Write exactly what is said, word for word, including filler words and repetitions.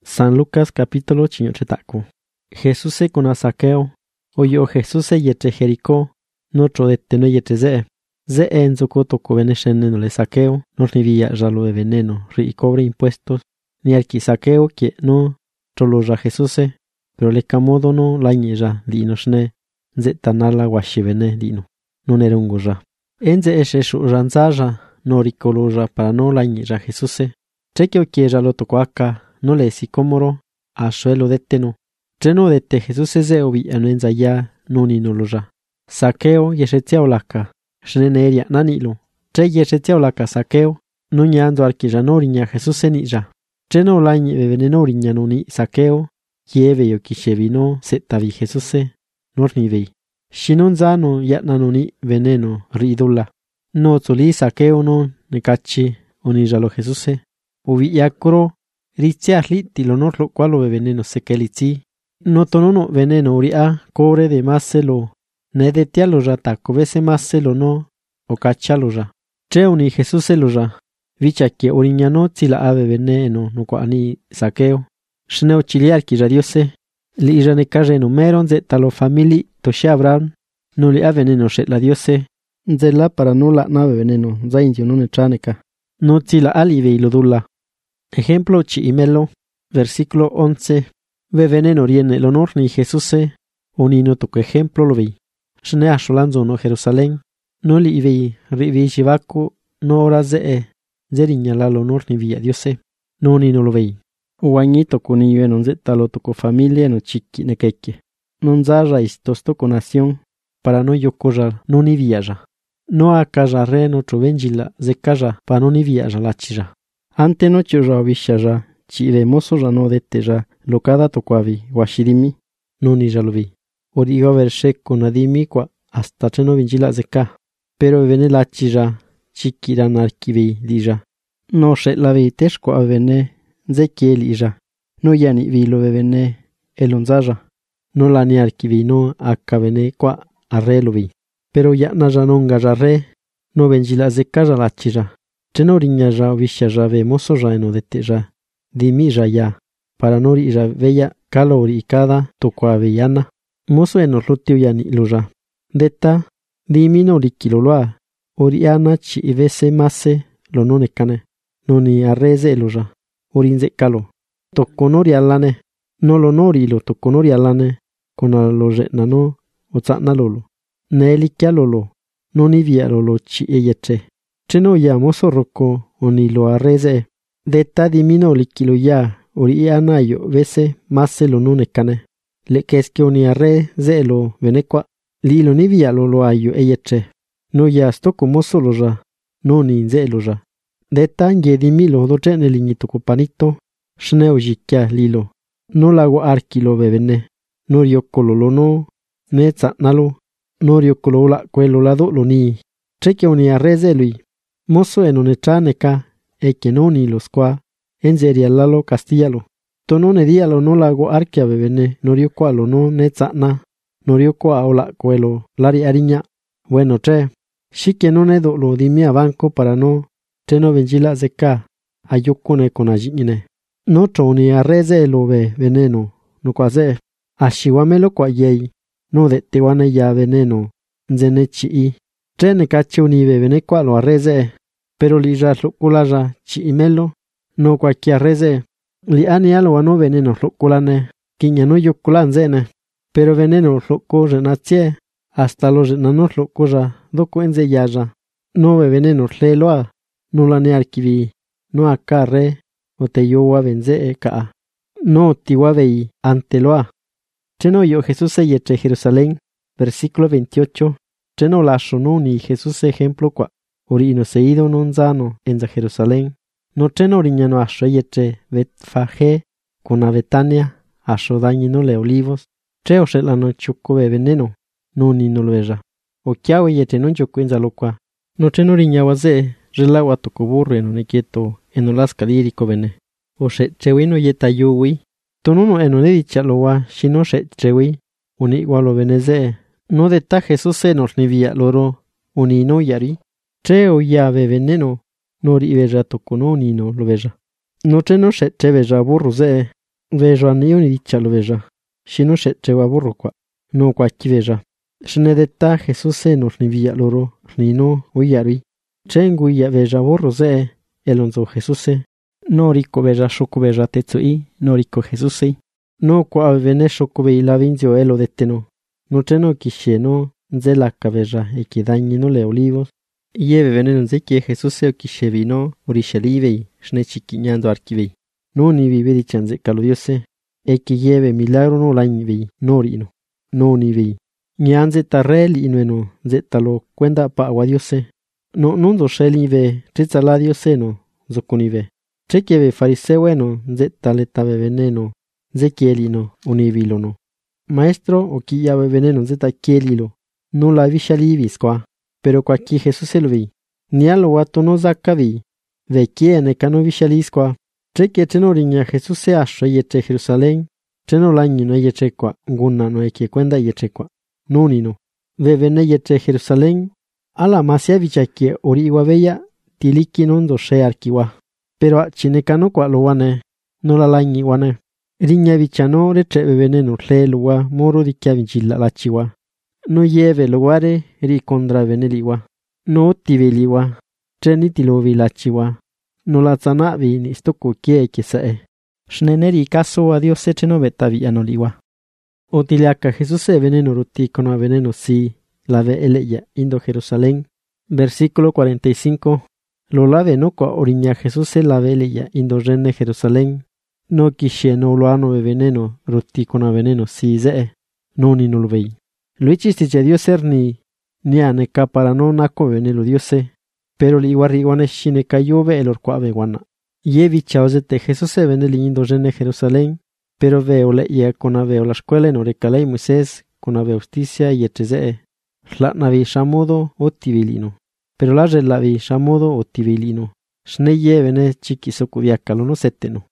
San Lucas capítulo chiñochetacu. Jesús con a Saqueo. Oyo Jesús yeche Jericó. Notro de teno yeche ze. Ze en zocoto co veneshene no le Saqueo. No ni villa ralo de veneno. Ri y cobre impuestos. Ni al Saqueo que no. Trolo ra Jesús. Pero le camodo no lañe ra. Lino shne. Ze tanala washivene lino. No nerungo ra. En ze eshe shu ranzaja. No ricolo ra para no lañe ra Jesús. Chequeo que ra lo toco acá. No le sicómoro, a suelo de teno. Treno de te Jesús se obi anuenza ya, no ni no lo ya. Saqueo yeshetia olaka, shneneria nanilo. Tre yeshetia olaka saqueo, no ñando arquillanoriña Jesús en ya. Treno lañe bevenenoriña no ni saqueo, lleve yo quishevino, setavi Jesús, nor ni vei. Shinon zano yatna no ni veneno, ridula. No zuli saqueo no, necachi, onijalo Jesús, ubi yakuro. Riziarli tilonor lo cual lo veneno se que litzi. No tonono veneno uria, cobre de maselo. Ne de tialo rata, cobese maselo no, o cachalo ra. Treuni Jesús se lo ra. Vicha que oriñano tila ave veneno, no cuani saqueo. Shneo chiliar ki radiose. Li irane carre numeron de talo famili toshe Abraham. No li ave veneno shet la diose. Zela para no la nave veneno, zaindio no netraneca. No tila alive y lo dula. Ejemplo chiimelo, versículo once. Ve veneno riene el honor ni Jesús, o ni no toco ejemplo lo vi. Shne asholanzo no Jerusalén, no li vi, rivi shivaku, no horas de e, zeriñala el honor ni via Diose, no ni no lo vi. Uañito con ibe non zeta lo toco familia no chiqui ne keke. Non zarra istos toco nación, para no yo corral, no ni viaja. No acaya re no trovengila, ze calla, pa no ni viaja la chira. Ante noche ra vishaja, chi de mozo ra no dete ra, locada tocuavi, washirimi, no ni ya lo vi. Origo verse con adimi qua, hasta treno vingila zeka. Pero vene la chira, chiquiran arquivi, dija. No se la vi tesco a vene, zekiel ija. No ya ni vi lo vene, el onzaja. No la ni arquivi no, acá vene qua, arre lo vi. Pero ya na ya non re, no vengila zeka la chira. Trenorinha ja visha ja ve mozo ja eno de te ja. Dimi ja ya. Para nori ja veya calori y cada toco avellana. Mozo eno lutiu ya ni lo ja. Deta, dimi no rikilo loa. Oriana chi ivese mase lo no necane. No ni arreze lo ja. Orinze calo. Toco nori alane. No lo nori lo toco nori alane. Con a lo retna no. Otzana lolo. Neli kia lolo. No ni via lolo chi eyeche. Treno ya mozo roko oni lo arreze. Deta dimino likilo ya ori anayo vese mase lo nune cane. Le que es que oni arreze lo venekwa. Li lo ni via lo lo ayo eyeche. No ya stoko mozo lo ra. No ni nze lo ra. Deta nge dimilo do trene liñito copanito. Shneo jikia lilo. No lago arquilo bebene. No rioko lo lo no. Netza nalo. No rioko lo la cuelo lado lo ni. Treke oni arreze lui. Mozo en onetraneca, e que no ni los qua, en serialalo castillalo. Tono ne dialo no lago arquia bebene, norio cualo no netzana, norio qua ola cuelo, lari ariña. Bueno tre, si que no nedo lo dimia banco para no, treno vengila zeca, ayukune con ajiñine. No tro ni arreze lo ve veneno, no quaze, ashiwamelo qua yei, no de tewane ya veneno, nzenechi i. Trene cacho ni bebene qua lo arreze. Pero li ra loculaja chi imelo, no cualquier arreze. Li anialo a no veneno loculane, quiña no yoculan zene. Pero veneno loco renacie, hasta los renanos locura, doco enze yaja. No be veneno leloa, no la ne arquivi, no acá re, o te yo a venze e ka. No tiwavei anteloa. Treno yo Jesús se yetre Jerusalén, versículo veintiocho. Treno la no ni Jesús ejemplo qua. Ori no se ido non zano en Jerusalén. No treno riñano asho yetre Betfage con a Betania, asho dañino le olivos. Treo se la no chuco be veneno, no ni no lo era. O kiao yetre non chuco en zalokwa. No treno riñawa ze, relawa toko burro en un quieto, en olasca lírico bene. O se chewino yeta yuwi. Tonuno en un edicha loa, shino se chewi, un igualo beneze. No de ta Jesús se nos ni via loro, uni no yari. Treo ya ve veneno, no ri veja toko no ni no lo veja. No treno se tre veja burro ze, Veja ni ni dichalo veja. Shino shechewa burro kwa. No kwa ki veja. Shnedeta Jesús nos ni villa loro, ni no uyarui. Chengu ya veja burro ze, elonzo Jesús. No rico veja shoku veja tetsui, no rico Jesús. No kwa vene shoku ve la vinzio elo deteno. No cheno kishe no, nzela kaveja ekidañi no le olivos. Yeve veneno nzeki Jesús o kishe vino, orishelivei, shne chiquiñando arquivei. No ni vive di chanze calo diose. Eki yeve milagro no lañvei, no rino. No ni vei. Nyanze tarreli inueno, zetalo cuenda pa agua diose. No nundo sheli ve, trizala diose no, zokunive. Chekieve fariseo eno, zetale tabe veneno, zekielino, univilono. Maestro o kiyabe veneno zeta kielilo, no la vishalivis qua, pero qua ki Jesús el vi. Ni alo wato no zakavi, ve kiene cano vishalis qua. Cheke cheno riña Jesús se asho yeche Jerusalén, cheno lañi no yeche qua, nguna no eke cuenda yeche qua. Nunino, ve vene yeche Jerusalén, ala masia vichakie ori iwabella, tiliki nondo she arkiwa. Pero a chinecano qua lo wane, no la lañi wane. Riña vichano reche veneno le luwa moro di kia vincilla la chiwa. No yeve luare ri contra veneliwa. No tiveliwa, cheni tilovi la chiwa. No la zanavi ni stoko kie kisae. Shneneri caso a Dios eche no betavi anoliwa. Otiliaca Jesús e veneno ruti con a veneno si, la ve eleya indo Jerusalén. Versículo cuarenta y cinco. Lo lave no qua oriña Jesús e la ve eleya indo rene Jerusalén. No kishe no lo ano de veneno, ruti con a veneno si ze, no ni no lo vei. Luichi si che Dios er ni, ni ane ka para no nako venelo Diose, pero li guarriguane shine kayove el orqua veguana. Yevi chauzete Jesús e veneli indo rene Jerusalén, pero veo le ia con a veo la escuela en orecalei Moisés, con a veo justicia y etze. La navi shamodo o tivilino, pero la relavi shamodo o tivilino. Shne ye vene chiquisokudiakalo no seteno.